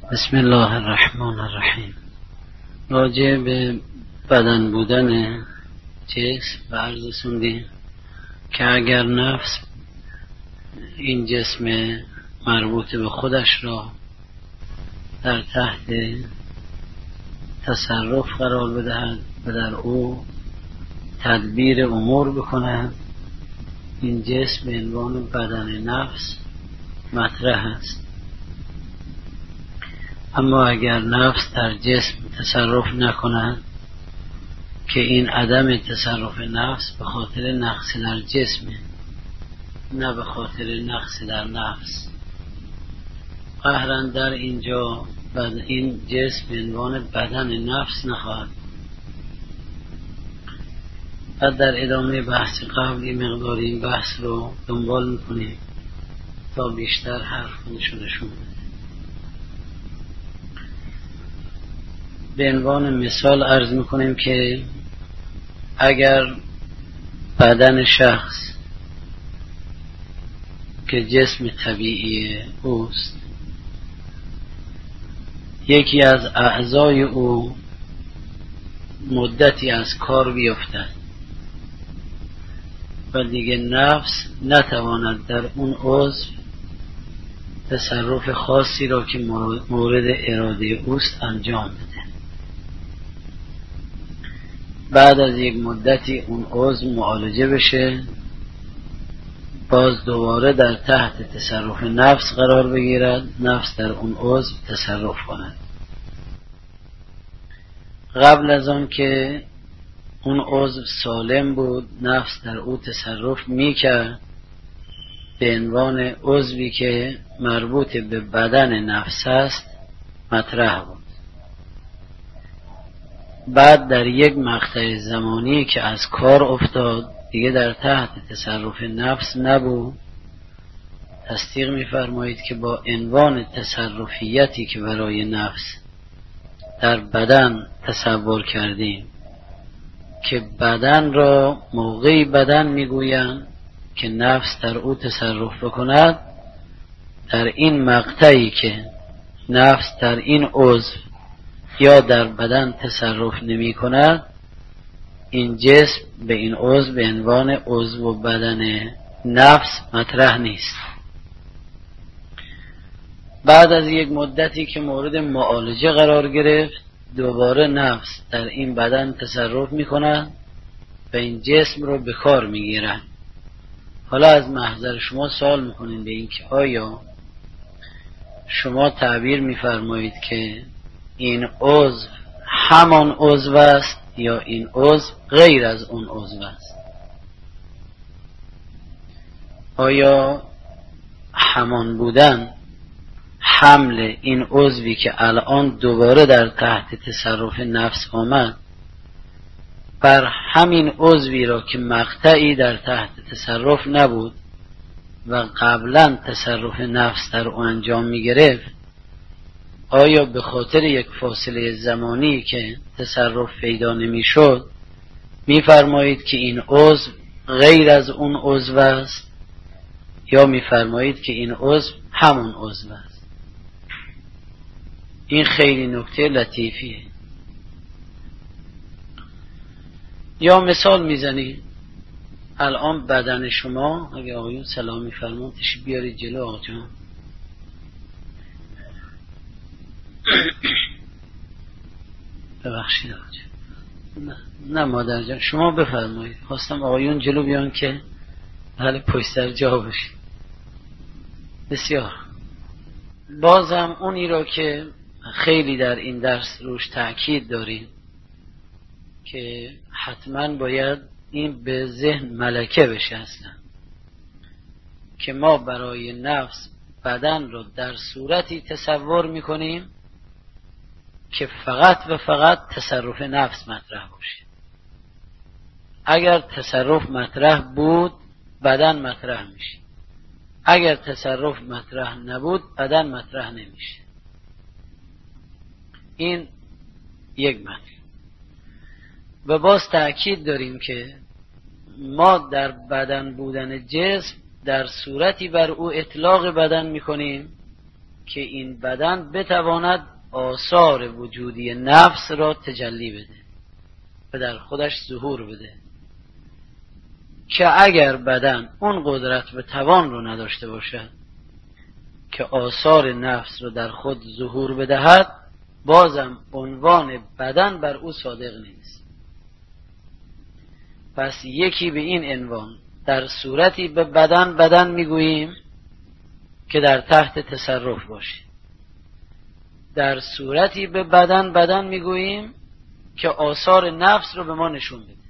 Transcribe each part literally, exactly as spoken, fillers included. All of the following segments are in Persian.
بسم الله الرحمن الرحیم. راجع به بدن بودن جسم و عرض سوندیم که اگر نفس این جسم مربوط به خودش را در تحت تصرف قرار بدهد و در او تدبیر امور بکند، این جسم به عنوان بدن نفس مطرح است. اما اگر نفس در جسم تصرف نکند که این عدم تصرف نفس به خاطر نقص در جسمه، نه به خاطر نقص در نفس. قهرا در اینجا این جسم به عنوان بدن نفس نخواهد. بعد در ادامه بحث قبل این مقدار این بحث رو دنبال میکنیم تا بیشتر حرف نشون بده. به عنوان مثال عرض میکنیم که اگر بدن شخص که جسم طبیعی اوست، یکی از اعضای او مدتی از کار بیفتد و دیگه نفس نتواند در اون عضو تصرف خاصی را که مورد اراده اوست انجام بده، بعد از یک مدتی اون عضو معالجه بشه، باز دوباره در تحت تصرف نفس قرار بگیرد، نفس در اون عضو تصرف کند. قبل از آن که اون عضو سالم بود، نفس در او تصرف میکرد به عنوان عضوی که مربوط به بدن نفس است مطرح بود. بعد در یک مقطع زمانی که از کار افتاد، دیگه در تحت تصرف نفس نبود. تصدیق می‌فرمایید که با عنوان تصرفیتی که برای نفس در بدن تصور کردیم که بدن را موقعی بدن میگویند که نفس در او تصرف بکند، در این مقطعی که نفس در این عضو یا در بدن تصرف نمی کند، این جسم به این عضو به عنوان عضو بدن نفس مطرح نیست. بعد از یک مدتی که مورد معالجه قرار گرفت، دوباره نفس در این بدن تصرف می کند و این جسم رو به کار می گیرد. حالا از محضر شما سوال می کنیم به این که آیا شما تعبیر می فرمایید که این عضو همان عضو است یا این عضو غیر از اون عضو است؟ آیا همان بودن حمل این عضوی که الان دوباره در تحت تصرف نفس آمد بر همین عضوی را که مقطعی در تحت تصرف نبود و قبلا تصرف نفس در او انجام می گرفت، آیا به خاطر یک فاصله زمانی که تصرف پیدا نمی شد می فرمایید که این عضو غیر از اون عضو است، یا می فرمایید که این عضو همون عضو است؟ این خیلی نکته لطیفیه. یا مثال میزنید، الان بدن شما، اگه آقایون سلام میفرمان تشریف بیارید جلو. آقا جان ببخشید آقا جان. نه, نه مادر جان شما بفرمایید. خواستم آقایون جلو بیان که حالا پشت سر جا بشید. بسیار. بازم اونی را که خیلی در این درس روش تأکید داریم که حتما باید این به ذهن ملکه بشه اصلا، که ما برای نفس بدن رو در صورتی تصور میکنیم که فقط و فقط تصرف نفس مطرح باشه. اگر تصرف مطرح بود بدن مطرح میشه، اگر تصرف مطرح نبود بدن مطرح نمیشه. این یک مطلب. و باز تأکید داریم که ما در بدن بودن جسم در صورتی بر او اطلاق بدن میکنیم که این بدن بتواند آثار وجودی نفس را تجلی بده و در خودش ظهور بده، که اگر بدن اون قدرت و توان رو نداشته باشد که آثار نفس رو در خود ظهور بدهد، بازم عنوان بدن بر او صادق نیست. پس یکی به این عنوان در صورتی به بدن بدن میگوییم که در تحت تصرف باشه، در صورتی به بدن بدن میگوییم که آثار نفس رو به ما نشون بده.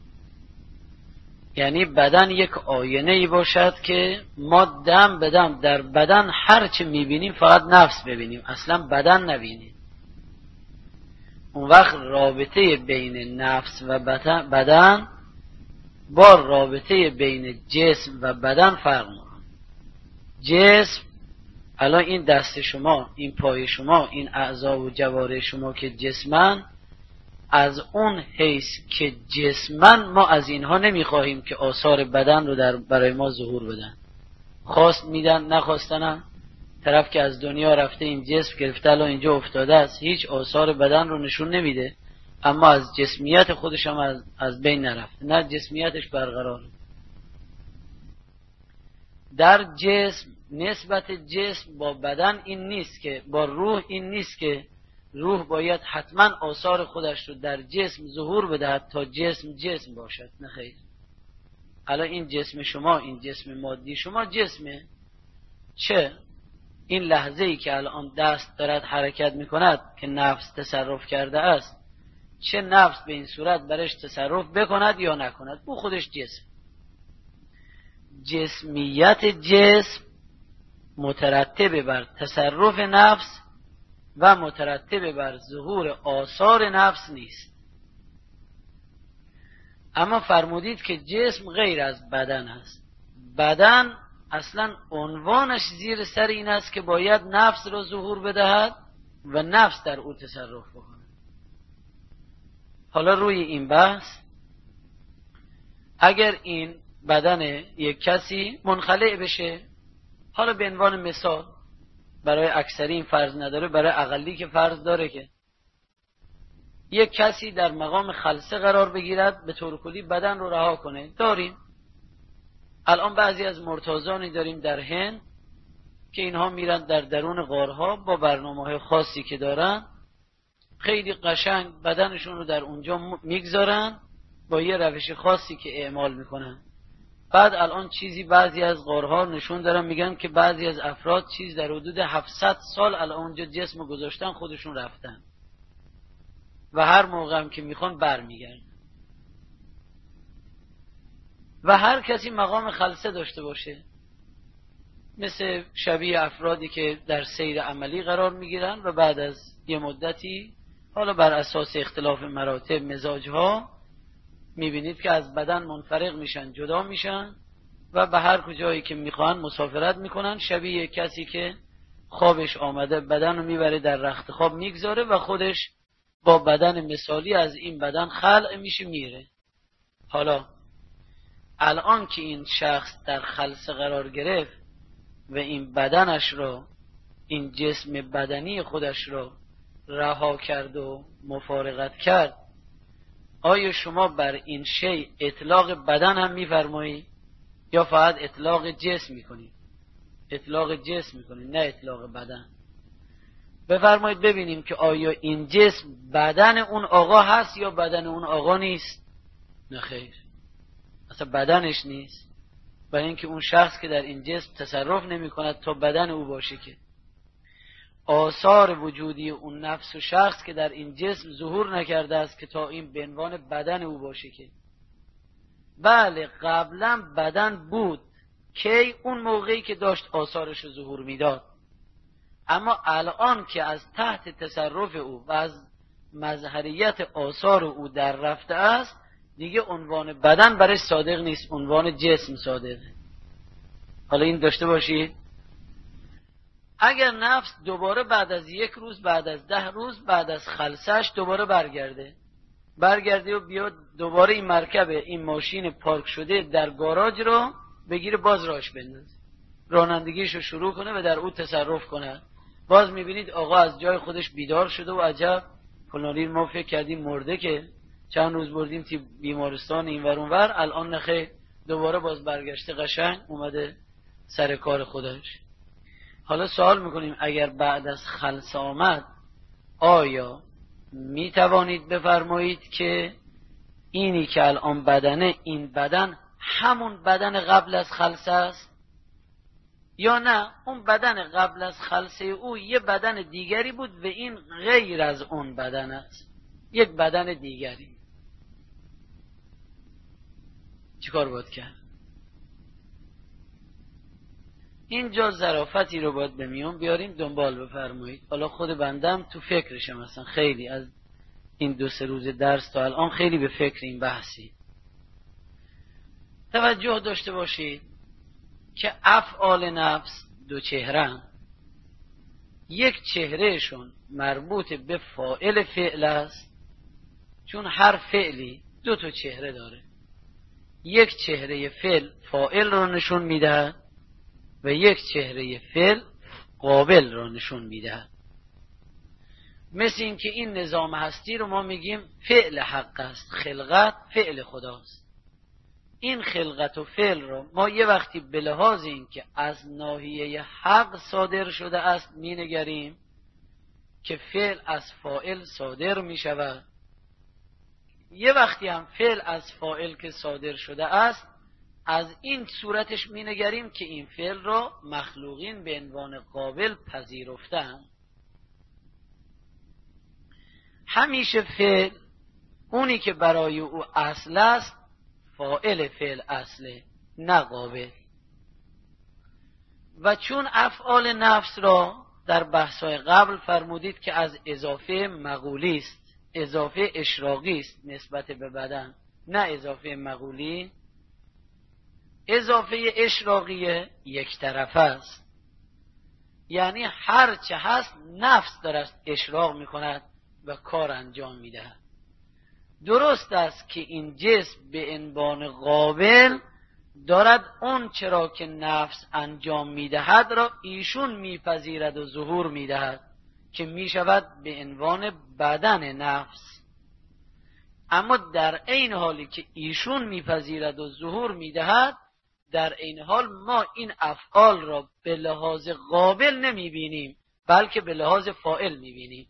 یعنی بدن یک آینه ای باشد که ما دم به دم در بدن هر چه میبینیم فقط نفس ببینیم، اصلا بدن نبینیم. اون وقت رابطه بین نفس و بدن با رابطه بین جسم و بدن فرق میکنه. جسم الان این دست شما، این پای شما، این اعضا و جوارح شما که جسمن، از اون حیث که جسمن ما از اینها نمیخواهیم که آثار بدن رو در برای ما ظهور بدن. خواست میدن نخواستنم، طرف که از دنیا رفته این جسم گرفته الان اینجا افتاده است، هیچ آثار بدن رو نشون نمیده، اما از جسمیت خودش هم از, از بین نرفته، نه جسمیتش برقراره. در جسم نسبت جسم با بدن این نیست که با روح این نیست که روح باید حتما آثار خودش رو در جسم ظهور بدهد تا جسم جسم باشد. نه خیر. الان این جسم شما، این جسم مادی شما جسمه، چه این لحظه ای که الان دست دارد حرکت میکند که نفس تصرف کرده است، چه نفس به این صورت برش تصرف بکند یا نکند، او خودش جسم. جسمیت جسم مترتب بر تصرف نفس و مترتب بر ظهور آثار نفس نیست. اما فرمودید که جسم غیر از بدن است. بدن اصلا عنوانش زیر سر این است که باید نفس را ظهور بدهد و نفس در او تصرف بکنه. حالا روی این بحث، اگر این بدن یک کسی منخلع بشه، حالا به عنوان مثال، برای اکثری این فرض نداره، برای اقلی که فرض داره که یک کسی در مقام خلسه قرار بگیرد، به طور کلی بدن رو رها کنه. داریم الان بعضی از مرتازانی داریم در هند که اینها میرن در درون غارها با برنامه‌های خاصی که دارن، خیلی قشنگ بدنشون رو در اونجا میگذارن با یه روش خاصی که اعمال میکنن. بعد الان چیزی بعضی از غارها نشون دارن، میگن که بعضی از افراد چیز در حدود هفتصد سال الان اونجا جسم گذاشتن، خودشون رفتن و هر موقع هم که میخوان برمیگردن. و هر کسی مقام خلسه داشته باشه، مثل شبیه افرادی که در سیر عملی قرار میگیرن و بعد از یه مدتی، حالا بر اساس اختلاف مراتب مزاجها، میبینید که از بدن منفرق میشن، جدا میشن و به هر کجایی که میخوان مسافرت میکنن، شبیه کسی که خوابش آمده بدن رو میبره در رخت خواب میگذاره و خودش با بدن مثالی از این بدن خلع میشه میره. حالا الان که این شخص در خلسه قرار گرفت و این بدنش رو، این جسم بدنی خودش رو رها کرد و مفارقت کرد، آیا شما بر این شی اطلاق بدن هم میفرمایید یا فقط اطلاق جسم میکنید؟ اطلاق جسم میکنید، نه اطلاق بدن. بفرمایید ببینیم که آیا این جسم بدن اون آقا هست یا بدن اون آقا نیست؟ نه خیر، اصلا بدنش نیست، برای اینکه اون شخص که در این جسم تصرف نمی کند تا بدن او باشه، که آثار وجودی اون نفس و شخص که در این جسم ظهور نکرده است که تا این به عنوان بدن او باشه. که بله قبلا بدن بود، که اون موقعی که داشت آثارش رو ظهور میداد، اما الان که از تحت تصرف او و از مظهریت آثار او در رفته است، دیگه عنوان بدن برای صادق نیست، عنوان جسم صادقه. حالا این داشته باشید، اگر نفس دوباره بعد از یک روز، بعد از ده روز، بعد از خلسش دوباره برگرده برگرده و بیاد دوباره این مرکب، این ماشین پارک شده در گاراژ رو بگیره، باز راش بندازه، رانندگیش رو شروع کنه و در او تصرف کنه، باز میبینید آقا از جای خودش بیدار شده و عجب فلانی ما فکر کردیم مرده که چند روز بردیم تی بیمارستان این ور اون ور، الان نخیر دوباره باز برگشته قشنگ اومده سر کار خودش. حالا سوال میکنیم اگر بعد از خلسه آمد آیا میتوانید بفرمایید که اینی که الان بدنه، این بدن همون بدن قبل از خلسه است یا نه اون بدن قبل از خلسه او یه بدن دیگری بود و این غیر از اون بدن است، یک بدن دیگری؟ چیکار باید کرد؟ اینجا ظرافتی رو باید به میون بیاریم دنبال بفرمایید. حالا خود بندم تو فکرشم، مثلا خیلی از این دو سه روز درس تا الان خیلی به فکر این بحثی. توجه داشته باشید که افعال نفس دو چهره، یک چهرهشون مربوط به فاعل فعل است، چون هر فعلی دو تا چهره داره. یک چهره فعل فاعل رو نشون میده و یک چهره فعل قابل رو نشون میده. مثل این که این نظام هستی رو ما میگیم فعل حق است، خلقت فعل خداست. این خلقت و فعل رو ما یه وقتی به لحاظ این که از ناحیه حق صادر شده است مینگریم که فعل از فاعل صادر میشود، یه وقتی هم فعل از فاعل که صادر شده است از این صورتش مینگریم که این فعل رو مخلوقین به عنوان قابل پذیرفتن. همیشه فعل اونی که برای او اصل است فاعل فعل اصله، نه قابل. و چون افعال نفس را در بحث‌های قبل فرمودید که از اضافه مقولی است، اضافه اشراقی است نسبت به بدن، نه اضافه مقولی. اضافه اشراقی یک طرفه است، یعنی هر چه هست نفس دارد اشراق میکند و کار انجام میدهد. درست است که این جسم به عنوان قابل دارد اون چرا که نفس انجام میدهد را ایشون میپذیرد و ظهور میدهد که میشود به عنوان بدن نفس. اما در عین حالی که ایشون میپذیرد و ظهور میدهد، در عین حال ما این افعال را به لحاظ قابل نمیبینیم بلکه به لحاظ فاعل میبینیم.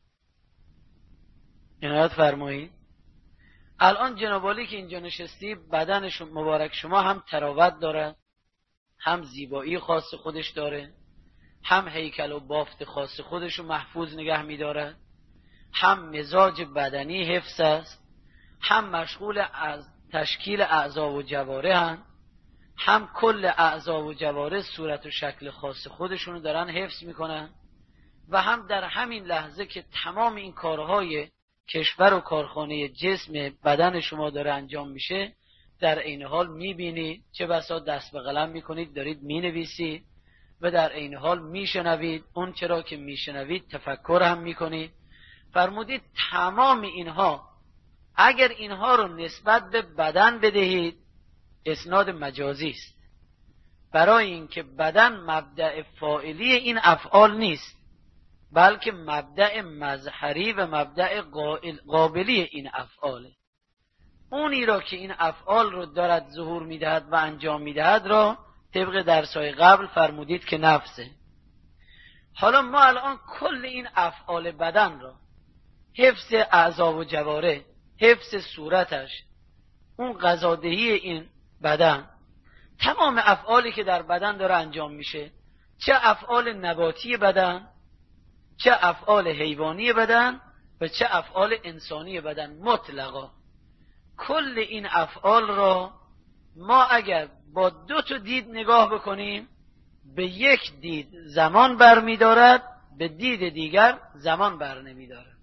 عنایت فرمایید. الان جنابالی که اینجا نشستی بدن مبارک شما هم تراوت داره، هم زیبایی خاص خودش داره، هم هیکل و بافت خاص خودشو محفوظ نگه میداره، هم مزاج بدنی حفظ است، هم مشغول از تشکیل اعضا و جواره هن، هم کل اعضا و جواره صورت و شکل خاص خودشونو دارن حفظ میکنن، و هم در همین لحظه که تمام این کارهای کشور و کارخانه جسم بدن شما داره انجام میشه، در عین حال میبینید، چه بسا دست به قلم میکنید دارید مینویسید و در عین حال میشنوید، اون چرا که میشنوید تفکر هم میکنید. فرمودید تمام اینها اگر اینها رو نسبت به بدن بدهید اسناد مجازی است، برای اینکه بدن مبدأ فاعلی این افعال نیست بلکه مبدأ مظهری و مبدأ قابلی این افعاله. اونی را که این افعال رو دارد ظهور میدهد و انجام میدهد را طبق درسای قبل فرمودید که نفسه. حالا ما الان کل این افعال بدن را، حفظ اعضا و جواره، حفظ صورتش، اون غذادهی این بدن، تمام افعالی که در بدن داره انجام میشه، چه افعال نباتی بدن، چه افعال حیوانی بدن و چه افعال انسانی بدن مطلقا، کل این افعال را ما اگر با دو تا دید نگاه بکنیم به یک دید زمان بر می دارد، به دید دیگر زمان بر نمی دارد.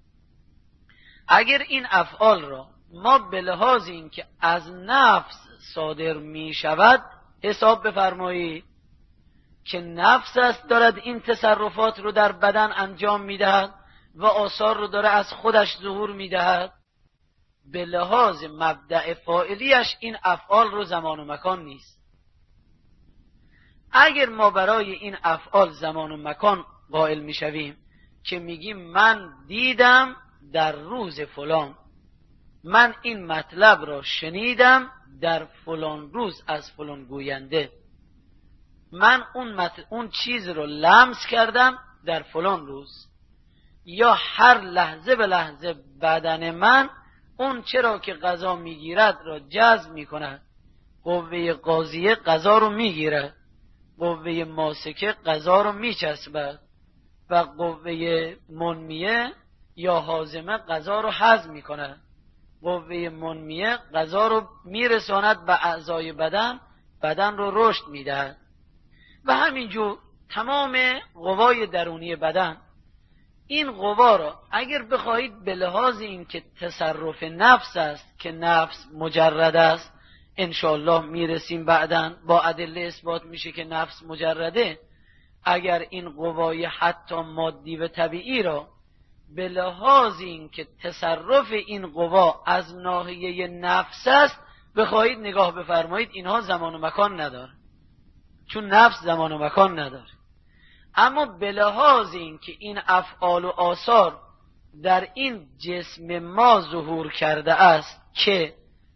اگر این افعال را ما به لحاظ این که از نفس صادر می شود حساب بفرمایید که نفس است دارد این تصرفات رو در بدن انجام می دهد و آثار رو داره از خودش ظهور می دهد، به لحاظ مبدأ فاعلیش این افعال رو زمان و مکان نیست. اگر ما برای این افعال زمان و مکان قائل میشویم که میگیم من دیدم در روز فلان، من این مطلب را شنیدم در فلان روز از فلان گوینده، من اون, مت... اون چیز رو لمس کردم در فلان روز. یا هر لحظه به لحظه بدن من اون چرا که غذا میگیرد را جذب میکند، قوه قاضیه غذا رو میگیرد، قوه ماسکه غذا رو میچسبد و قوه منمیه یا هاضمه غذا رو هضم میکند، قوه منمیه غذا رو میرساند به اعضای بدن، بدن رو رشد میدهد. و همینجور تمام قوای درونی بدن. این قوا را اگر بخواهید به لحاظ این که تصرف نفس است که نفس مجرد است، انشاءالله میرسیم بعداً با ادله اثبات میشه که نفس مجرده، اگر این قوای حتی مادی و طبیعی را به لحاظ این که تصرف این قوا از ناحیه نفس است بخواهید نگاه بفرمایید، اینها زمان و مکان نداره، چون نفس زمان و مکان نداره. اما به لحاظ این که این افعال و آثار در این جسم ما ظهور کرده است که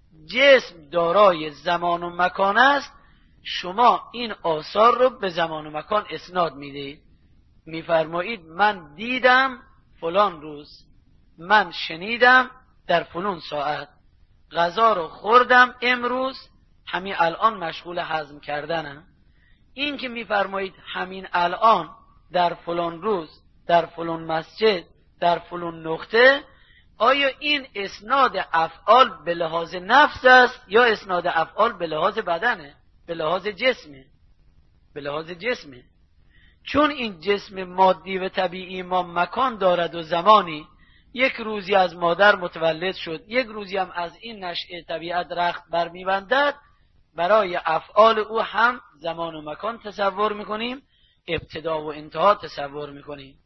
جسم دارای زمان و مکان است، شما این آثار رو به زمان و مکان اسناد میدهید، میفرمایید من دیدم فلان روز، من شنیدم در فلان ساعت، غذا رو خوردم امروز، همین الان مشغول هضم کردنم. این که میفرمایید همین الان در فلان روز در فلان مسجد در فلان نقطه، آیا این اسناد افعال به لحاظ نفس است یا اسناد افعال به لحاظ بدنه؟ به لحاظ جسمه. به لحاظ جسمه. چون این جسم مادی و طبیعی ما مکان دارد و زمانی، یک روزی از مادر متولد شد، یک روزی هم از این نشأه طبیعت رخت برمیبندد، برای افعال او هم زمان و مکان تصور میکنیم، ابتدا و انتها تصور میکنیم.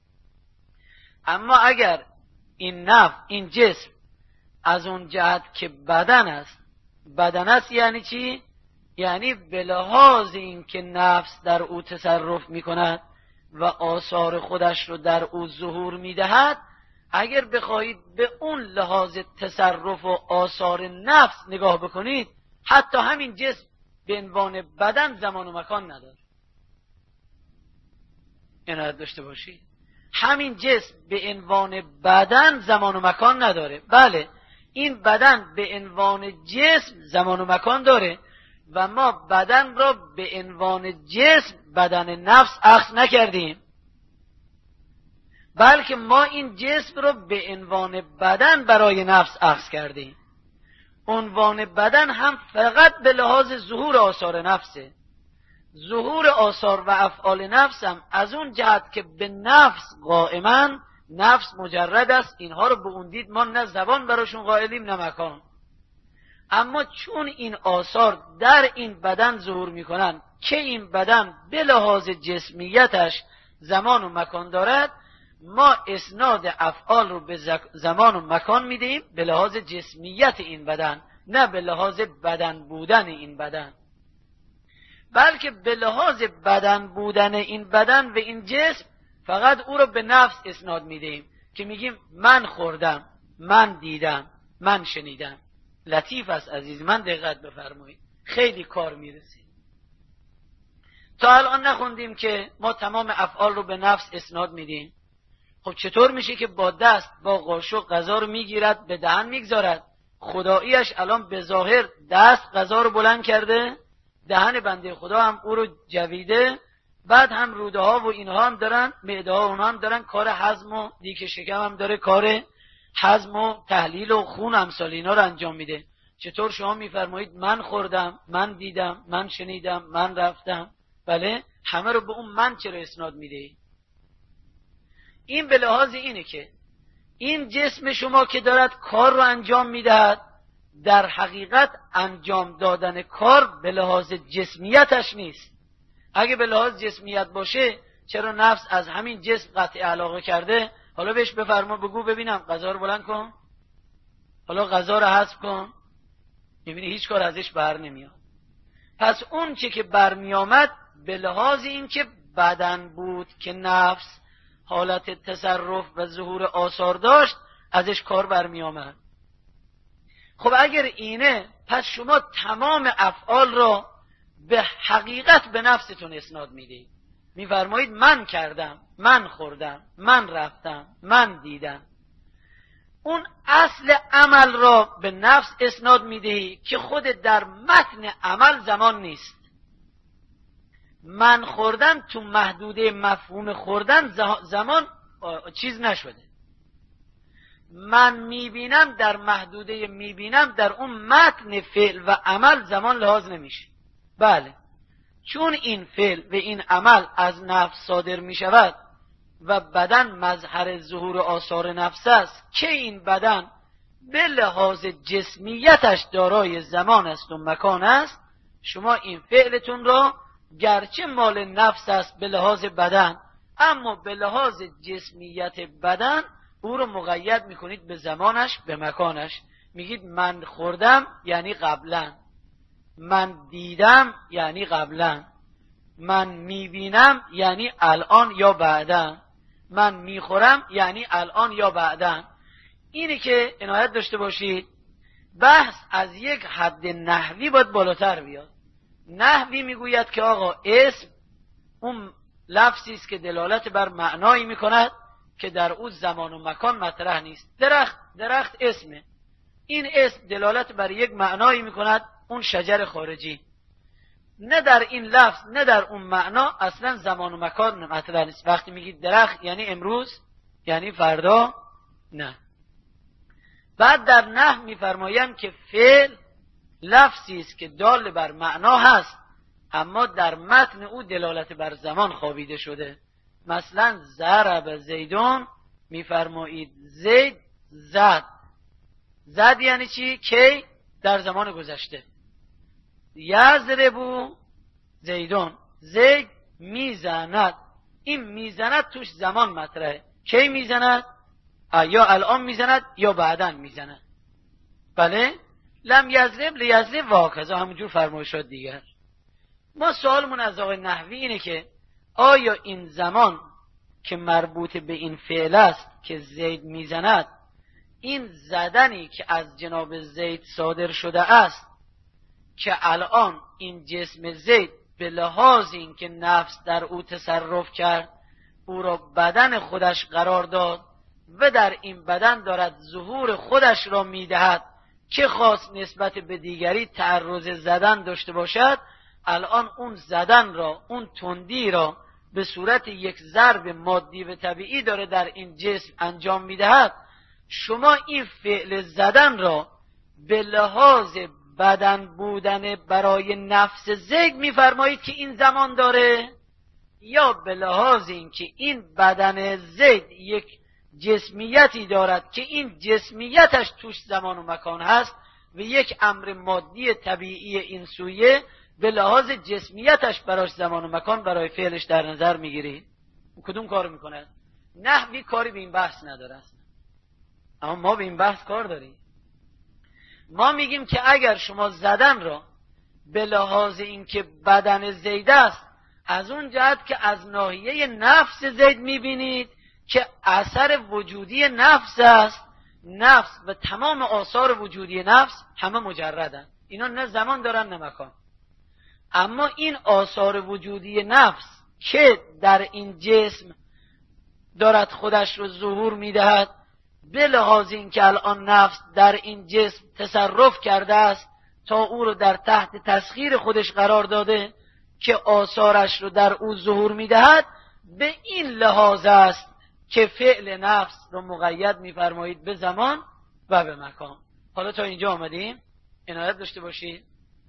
اما اگر این نفس، این جسم از اون جهت که بدن است، بدن است یعنی چی؟ یعنی به لحاظ این که نفس در او تصرف میکند و آثار خودش رو در او ظهور میدهد، اگر بخواهید به اون لحاظ تصرف و آثار نفس نگاه بکنید، حتی همین جسم به عنوان بدن زمان و مکان نداره. اینو داشته باشید، همین جسم به عنوان بدن زمان و مکان نداره. بله، این بدن به عنوان جسم زمان و مکان داره و ما بدن را به عنوان جسم، بدن نفس اخذ نکردیم، بلکه ما این جسم را به عنوان بدن برای نفس اخذ کردیم. عنوان بدن هم فقط به لحاظ ظهور آثار نفسه. ظهور آثار و افعال نفس هم از اون جهت که به نفس قائمن، نفس مجرد است، اینها رو به اون دید ما نه زبان براشون قائلیم نه مکان. اما چون این آثار در این بدن ظهور میکنن که این بدن به لحاظ جسمیتش زمان و مکان دارد، ما اسناد افعال رو به زمان و مکان میدهیم به لحاظ جسمیت این بدن، نه به لحاظ بدن بودن این بدن، بلکه به لحاظ بدن بودن این بدن و این جسم فقط او رو به نفس اسناد میدهیم که میگیم من خوردم، من دیدم، من شنیدم. لطیف است عزیز من، دقت بفرمایید، خیلی کار میرسید. تا الان نخوندیم که ما تمام افعال رو به نفس اسناد میدیم. خب چطور میشه که با دست با قاشق غذا رو میگیرد به دهن میگذارد؟ خداییش الان به ظاهر دست غذا رو بلند کرده، دهن بنده خدا هم او رو جویده، بعد هم روده ها و اینها هم دارن، معده ها اونها هم دارن کار هضم و دیک شکم هم داره کار هضم و تحلیل و خون امثال اینا رو انجام میده. چطور شما میفرمایید من خوردم، من دیدم، من شنیدم، من رفتم؟ بله، همه رو به اون من چرا اسناد میده؟ این به لحاظ اینه که این جسم شما که دارد کار رو انجام میدهد، در حقیقت انجام دادن کار به لحاظ جسمیتش نیست. اگه به لحاظ جسمیت باشه، چرا نفس از همین جسم قطع علاقه کرده؟ حالا بهش بفرما، بگو ببینم غذا رو بلند کن، حالا غذا رو حذف کن، میبینی هیچ کار ازش بر نمیاد. پس اون چه که برمی آمد به لحاظ این که بدن بود که نفس حالت تصرف و ظهور آثار داشت ازش کار برمی آمد. خب اگر اینه، پس شما تمام افعال را به حقیقت به نفستون اسناد میدید. میفرمایید من کردم، من خوردم، من رفتم، من دیدم. اون اصل عمل را به نفس اسناد میدهی که خود در متن عمل زمان نیست. من خوردم تو محدوده مفهوم خوردن زمان چیز نشده. من میبینم در محدوده میبینم در اون متن فعل و عمل زمان لحاظ نمیشه. بله، چون این فعل و این عمل از نفس صادر میشود و بدن مظهر ظهور آثار نفس است که این بدن به لحاظ جسمیتش دارای زمان است و مکان است، شما این فعلتون را گرچه مال نفس است به لحاظ بدن، اما به لحاظ جسمیت بدن او رو مقید میکنید به زمانش، به مکانش. میگید من خوردم یعنی قبلا، من دیدم یعنی قبلا، من میبینم یعنی الان یا بعدا، من میخورم یعنی الان یا بعدا. اینی که عنایت داشته باشید، بحث از یک حد نحوی باید بالاتر بیاد. نحوی میگوید که آقا اسم اون لفظی است که دلالت بر معنایی میکند که در اون زمان و مکان مطرح نیست. درخت، درخت اسمه، این اسم دلالت بر یک معنایی میکند، اون شجر خارجی. نه در این لفظ نه در اون معنا اصلا زمان و مکان مطرح نیست. وقتی میگید درخت یعنی امروز، یعنی فردا، نه. بعد در نحو میفرمایند که فعل لفظی است که دال بر معنا هست اما در متن او دلالت بر زمان خوابیده شده. مثلا ضرب زیدون، میفرمایید زید زد. زد یعنی چی؟ کی؟ در زمان گذشته. یضربو زیدون، زید میزند. این میزند توش زمان مطرحه. کی میزند؟ یا الان میزند یا بعداً میزند. بله؟ لم یضرب لیضرب و هکذا، همونجور فرمایشات دیگر. ما سوالمون از آقای نحوی اینه که آیا این زمان که مربوط به این فعل است که زید میزند، این زدنی که از جناب زید صادر شده است که الان این جسم زید به لحاظ این که نفس در او تصرف کرد، او را بدن خودش قرار داد و در این بدن دارد ظهور خودش را میدهد که خواست نسبت به دیگری تعرض زدن داشته باشد، الان اون زدن را، اون تندی را به صورت یک ضرب مادی و طبیعی داره در این جسم انجام میدهد. شما این فعل زدن را به لحاظ بدن بودن برای نفس زید میفرمایید که این زمان داره، یا به لحاظ این که این بدن زید یک جسمیتی دارد که این جسمیتش توش زمان و مکان هست و یک امر مادی طبیعی این سویه به لحاظ جسمیتش براش زمان و مکان برای فعلش در نظر میگیرید؟ کدوم کارو میکنه؟ نحوی کاری به این بحث نداره است. اما ما به این بحث کار داریم. ما میگیم که اگر شما زدن را به لحاظ اینکه بدن زید است، از اون جهت که از ناحیه نفس زید میبینید که اثر وجودی نفس است، نفس و تمام آثار وجودی نفس همه مجردن، اینا نه زمان دارن نه مکان. اما این آثار وجودی نفس که در این جسم دارد خودش رو ظهور میدهد، به لحاظ این که الان نفس در این جسم تصرف کرده است تا او رو در تحت تسخیر خودش قرار داده که آثارش رو در او ظهور میدهد، به این لحاظ است که فعل نفس رو مقید میفرمایید به زمان و به مکان. حالا تا اینجا آمدیم، عنایت داشته باشید.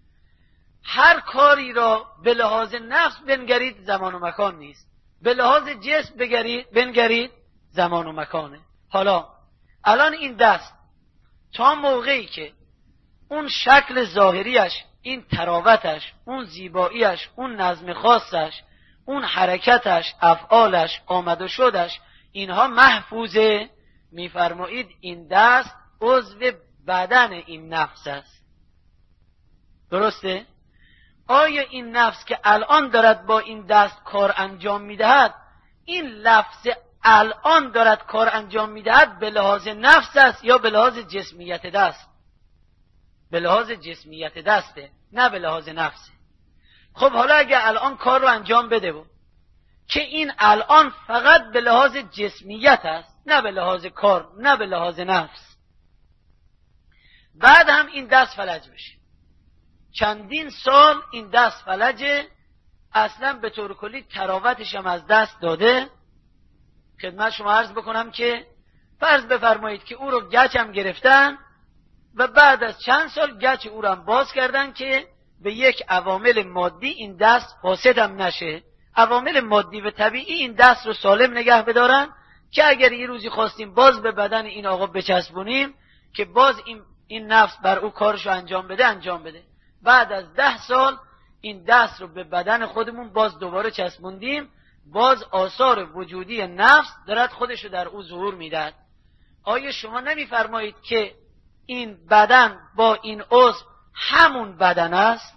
هر کاری را به لحاظ نفس بنگرید زمان و مکان نیست، به لحاظ جسم بگرید بنگرید زمان و مکانه. حالا الان این دست تا موقعی که اون شکل ظاهریش، این تراوتش، اون زیباییش، اون نظم خاصش، اون حرکتش، افعالش، آمد و شدش، اینها محفوظه، میفرمایید این دست عضو بدن این نفس است. درسته؟ آیا این نفس که الان دارد با این دست کار انجام میدهد، این لفظ الان دارد کار انجام میدهد به لحاظ نفس است یا به لحاظ جسمیت دست؟ به لحاظ جسمیت دسته، نه به لحاظ نفسه. خب حالا اگه الان کار رو انجام بده بود که این الان فقط به لحاظ جسمیت است، نه به لحاظ کار، نه به لحاظ نفس، بعد هم این دست فلج بشه، چندین سال این دست فلجه، اصلا به طور کلی تراوتش هم از دست داده. خدمت شما عرض بکنم که فرض بفرمایید که او رو گچ هم گرفتن و بعد از چند سال گچ او رو هم باز کردن که به یک عوامل مادی این دست فاسد هم نشه، عوامل مادی و طبیعی این دست رو سالم نگه بدارن که اگر یه روزی خواستیم باز به بدن این آقا بچسبونیم که باز این, این نفس بر او کارش رو انجام بده انجام بده. بعد از ده سال این دست رو به بدن خودمون باز دوباره چسبوندیم، باز آثار وجودی نفس دارد خودش رو در او ظهور میدهد. آیا شما نمیفرمایید که این بدن با این عضو همون بدن است؟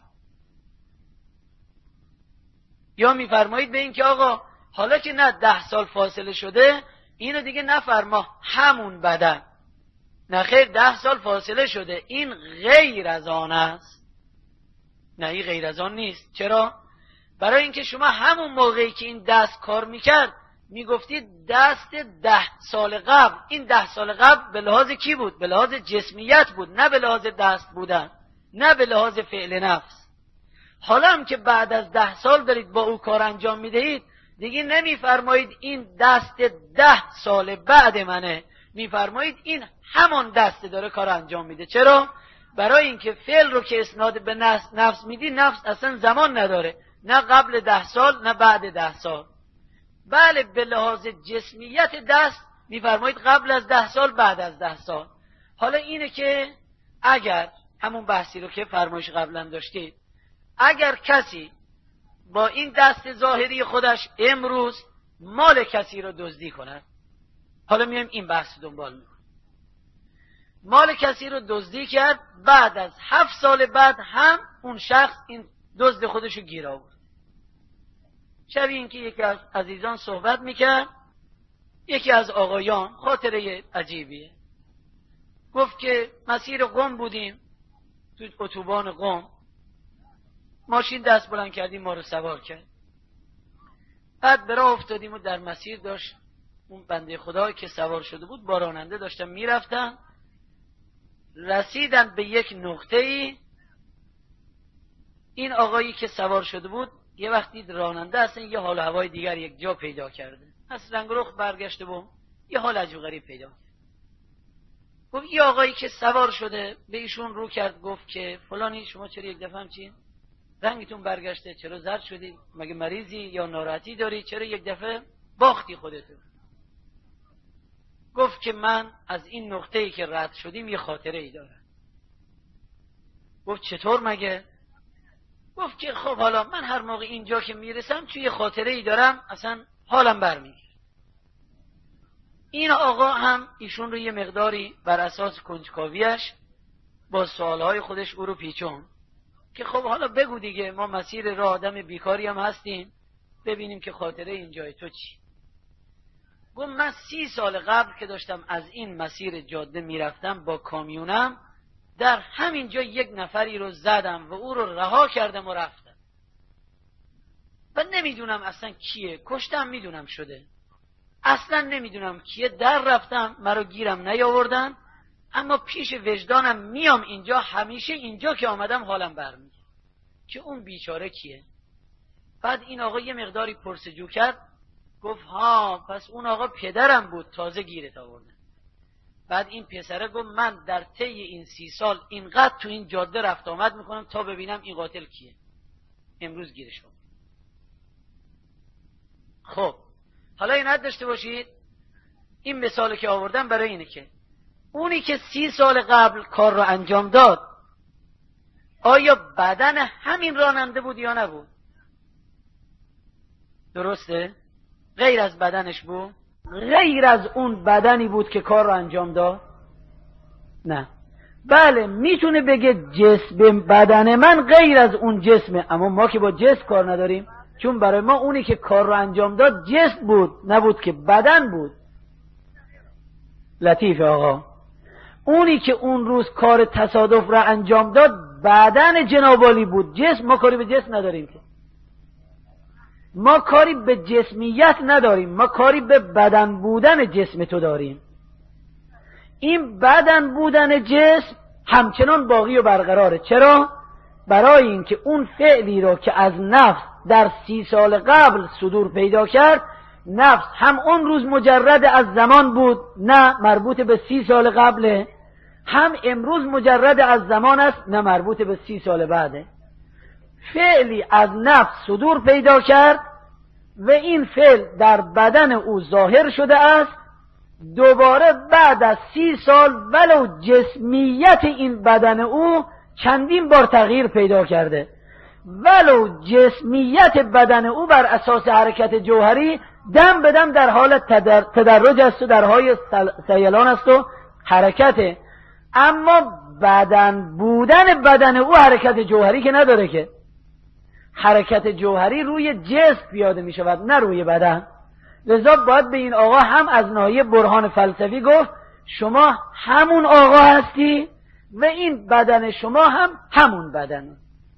یا میفرمایید به این که آقا حالا که نه ده سال فاصله شده اینو دیگه نفرما همون بدن؟ نه خیر، ده سال فاصله شده، این غیر از آن است. نه این غیر از آن نیست. چرا؟ برای اینکه شما همون موقعی که این دست کار میکرد میگفتید دست ده سال قبل، این ده سال قبل به لحاظ کی بود؟ به لحاظ جسمیت بود، نه به لحاظ دست بودن، نه به لحاظ فعل نفس. حالا هم که بعد از ده سال دارید با او کار انجام میدهید دیگه نمیفرمایید این دست ده سال بعد منه، میفرمایید این همان دست داره کار انجام میده. چرا؟ برای اینکه فعل رو که اسناد به نفس, نفس میدی، نفس اصلا زمان نداره، نه قبل ده سال نه بعد ده سال. بله به لحاظ جسمیت دست میفرمایید قبل از ده سال بعد از ده سال. حالا اینه که اگر همون بحثی رو که فرمایش قبلا داشتید، اگر کسی با این دست ظاهری خودش امروز مال کسی رو دزدی کند، حالا میایم این بحث دنبال میکنیم، مال کسی رو دزدی کرد، بعد از هفت سال بعد هم اون شخص این دزد خودشو گیر آورد. شبیه این که یکی از عزیزان صحبت میکرد، یکی از آقایان، خاطره عجیبیه، گفت که مسیر قم بودیم، تو اتوبان قم ماشین دست بلند کردیم ما رو سوار کرد، بعد به راه افتادیم و در مسیر داشت اون بنده خدا که سوار شده بود با راننده داشتن میرفتن، رسیدن به یک نقطه‌ای، این آقایی که سوار شده بود یه وقتی راننده اصلا یه حال و هوای دیگر یک جا پیدا کرده، از رنگ رخ برگشته بود یه حال عجیب غریب پیدا کرد. گفت این آقایی که سوار شده به ایشون رو کرد، گفت که فلانی شما چرا یک دفعه همچین رنگتون برگشته، چرا زرد شدی، مگه مریضی یا ناراحتی داری، چرا یک دفعه باختی خودتون؟ گفت که من از این نقطه‌ای که رد شدیم یه خاطره ای دارم. گفت چطور مگه؟ گفت که خب حالا من هر موقع اینجا که میرسم توی خاطره ای دارم اصلا حالم برمیگرد. این آقا هم ایشون رو یه مقداری بر اساس کنجکاویش با سوالهای خودش او رو پیچون که خب حالا بگو دیگه، ما مسیر راه آدم بیکاری هم هستیم، ببینیم که خاطره اینجای تو چی. گفت من سی سال قبل که داشتم از این مسیر جاده میرفتم با کامیونم، در همین جا یک نفری رو زدم و او رو رها کردم و رفتم و نمیدونم اصلا کیه، کشتم میدونم شده، اصلا نمیدونم کیه، در رفتم مرا گیرم نیاوردن، اما پیش وجدانم میام اینجا، همیشه اینجا که آمدم حالم برمیگرده که اون بیچاره کیه. بعد این آقا یه مقداری پرسجو کرد، گفت ها پس اون آقا پدرم بود تازه گیرت آوردن. بعد این پسره گفت من در طی این سی سال اینقدر تو این جاده رفت آمد میکنم تا ببینم این قاتل کیه، امروز گیرش آورد. خب حالا این حد داشته باشید، این مثالی که آوردم برای اینه که اونی که سی سال قبل کار رو انجام داد آیا بدن همین راننده بود یا نبود؟ درسته؟ غیر از بدنش بود؟ غیر از اون بدنی بود که کار رو انجام داد؟ نه. بله میتونه بگه جسم بدن من غیر از اون جسمه، اما ما که با جسم کار نداریم، چون برای ما اونی که کار رو انجام داد جسم بود، نبود که بدن بود. لطیف آقا، اونی که اون روز کار تصادف را انجام داد بدن جنابالی بود، جسم. ما کاری به جسم نداریم که، ما کاری به جسمیت نداریم، ما کاری به بدن بودن جسم تو داریم. این بدن بودن جسم همچنان باقی و برقراره. چرا؟ برای اینکه اون فعلی رو که از نفس در سی سال قبل صدور پیدا کرد، نفس هم اون روز مجرد از زمان بود، نه مربوط به سی سال قبله، هم امروز مجرد از زمان است، نه مربوط به سی سال بعده. فعلی از نفس صدور پیدا کرد و این فعل در بدن او ظاهر شده است. دوباره بعد از سی سال ولو جسمیت این بدن او چندین بار تغییر پیدا کرده، ولو جسمیت بدن او بر اساس حرکت جوهری دم به دم در حال تدر... تدرج است و در حال سیلان است و حرکته، اما بدن بودن بدن او حرکت جوهری که نداره که. حرکت جوهری روی جسم پیاده می شود، نه روی بدن. لذا باید به این آقا هم از ناحیه برهان فلسفی گفت شما همون آقا هستی و این بدن شما هم همون بدن.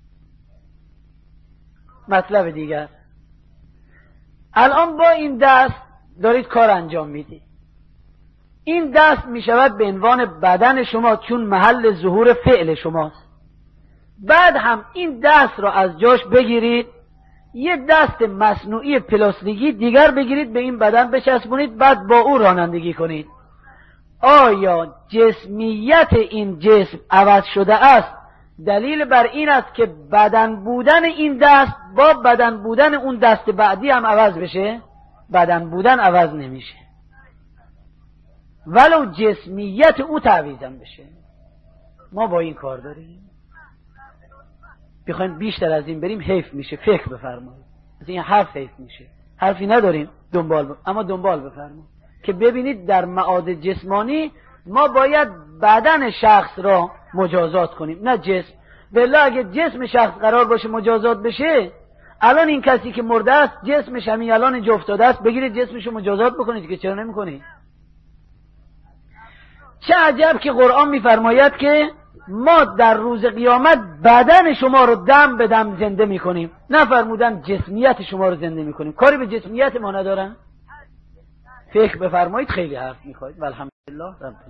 مطلب دیگر، الان با این دست دارید کار انجام میدید. این دست می شود به عنوان بدن شما، چون محل ظهور فعل شماست. بعد هم این دست را از جاش بگیرید، یه دست مصنوعی پلاستیکی دیگر بگیرید، به این بدن بچسبونید، بعد با او رانندگی کنید. آیا جسمیت این جسم عوض شده است؟ دلیل بر این است که بدن بودن این دست با بدن بودن اون دست بعدی هم عوض بشه؟ بدن بودن عوض نمیشه، ولو جسمیت او تعویضم بشه. ما با این کار داریم. بخوایم بیشتر از این بریم حیف میشه. فکر بفرمایید، از این حرف حیف میشه. حرفی نداریم دنبال ب... اما دنبال بفرمایید که ببینید در معاد جسمانی ما باید بدن شخص را مجازات کنیم، نه جسم. بالله اگه جسم شخص قرار باشه مجازات بشه، الان این کسی که مرده است جسمش همین الان اینجا افتاده است، بگیرید جسمشو مجازات بکنید که چرا نمیکنید؟ چه عجب که قرآن میفرماید که ما در روز قیامت بدن شما رو دم به دم زنده میکنیم، نفرمودن جسمیت شما رو زنده میکنیم. کاری به جسمیت ما ندارن. فکر بفرمایید، خیلی حرف میخواید. والحمدلله رب